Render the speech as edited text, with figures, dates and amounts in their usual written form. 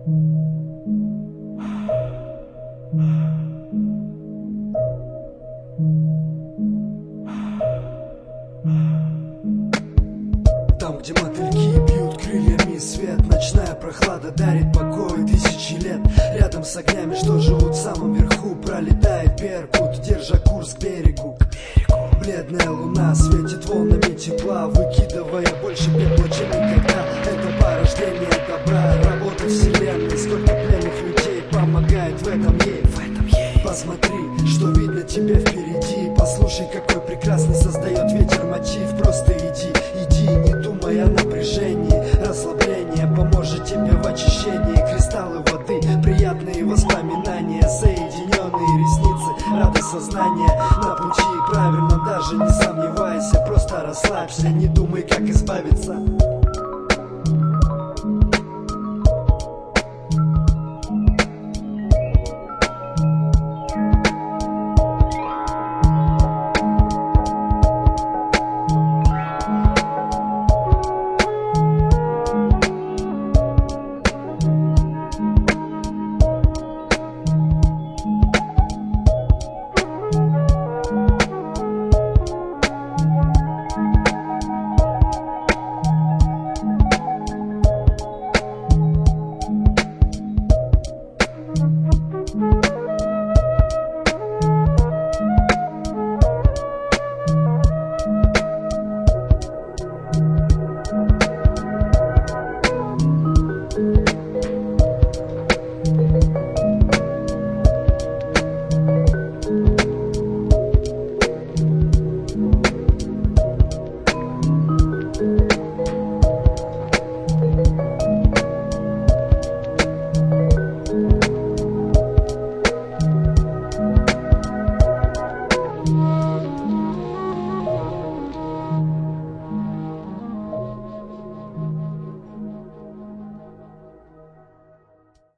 Там, где мотыльки бьют крыльями, свет, ночная прохлада дарит покой тысячи лет. Рядом с огнями, что живут в самом верху, пролетает беркут, держа курс к берегу. Бледная луна светит волнами тепла, выкидывая больше пепла, чем никогда. Это порождение добра, работа вселенной. Сколько пленных людей помогает в этом ей. Посмотри, что видно тебе впереди. Послушай, какой прекрасный создает ветер мотив. Просто иди, не думай о напряжении. Расслабление поможет тебе в очищении. Кристаллы воды, приятные воспоминания, соединенные ресницы, радость сознания. На пути правильно, даже не сомневайся. Просто расслабься, не думай, как избавиться.